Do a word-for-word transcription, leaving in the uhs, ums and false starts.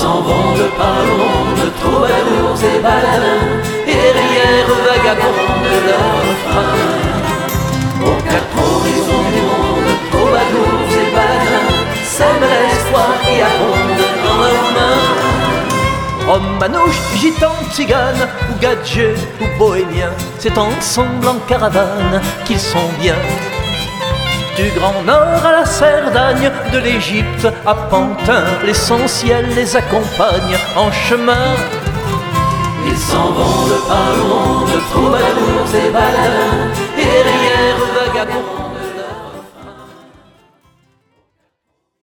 s'en vont de par le monde, troubadours et baladins, et derrière vagabonds de leur refrain. Aux quatre horizons du monde, troubadours et baladins, sèment l'espoir qui abonde dans leurs mains. Romanouche, gitan, tzigane, ou gadget, ou bohémien, c'est ensemble en caravane qu'ils sont bien. Du Grand Nord à la Cerdagne, de l'Égypte à Pantin, l'essentiel les accompagne en chemin. Ils s'en vont de par le monde, troubadours et baladins, et derrière vagabonds.